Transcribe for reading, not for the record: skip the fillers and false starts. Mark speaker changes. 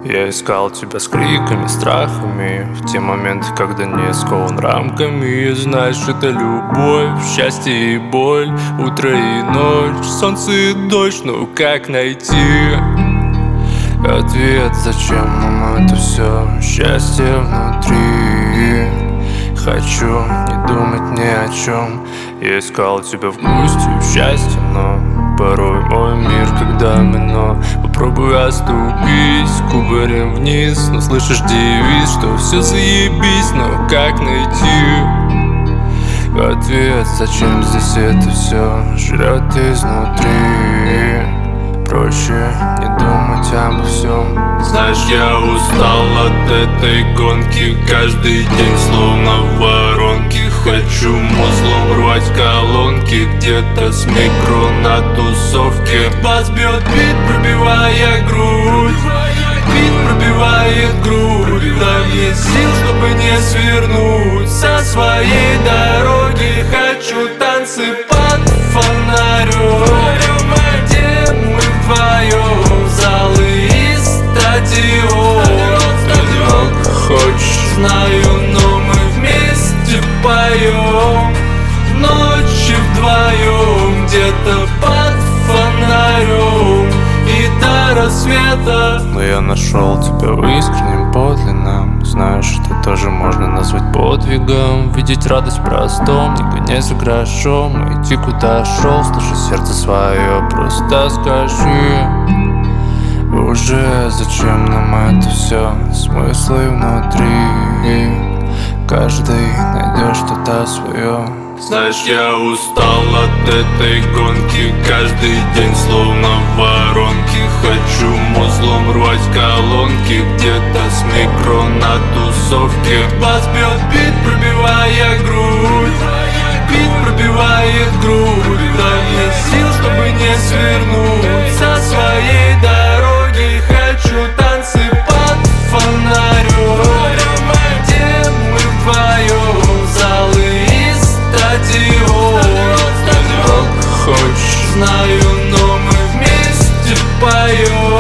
Speaker 1: Я искал тебя с криками, страхами, в те моменты, когда не скован рамками. Знаешь, это любовь, счастье и боль, утро и ночь, солнце и дождь. Ну как найти ответ, зачем нам это все? Счастье внутри. Хочу не думать ни о чем. Я искал тебя в грусти и в счастье, но порой мой мир, когда мино. Попробуй оступись кубарем вниз, но слышишь девиз, что все заебись. Но как найти ответ, зачем здесь это все жрет изнутри? Проще не думать обо всем. Знаешь, я устал от этой гонки, каждый день словно в воронке. Хочу музлом рвать колонки, где-то с микро на тусовке. Бас бьет бит, пробивая грудь, бит пробивает грудь. Дай мне сил, чтобы не свернуть со своей дороги. Хочу танцы под фонарем, где мы вдвоем, залы и стадион. Много хочешь, знаю, но мы вместе поем. Ночи вдвоем, где-то под фонарем и до рассвета. Но я нашел тебя в искреннем подлинном. Знаешь, это тоже можно назвать подвигом. Видеть радость в простом, не гонять за грошом, идти куда шел, слушай сердце свое, просто скажи уже, зачем нам это все? Смыслы внутри, каждый найдет что-то свое. Знаешь, я устал от этой гонки, каждый день словно в воронке. Хочу музлом рвать колонки, где-то с микро на тусовке. Бас бьет бит, пробивая грудь, бит пробивает грудь. Дай мне сил, чтобы не свернуть со своей дороги. Хочу танцы под фонарем, где мы вдвоем, залы и стадион. Много хочешь, знаю, но мы вместе поем.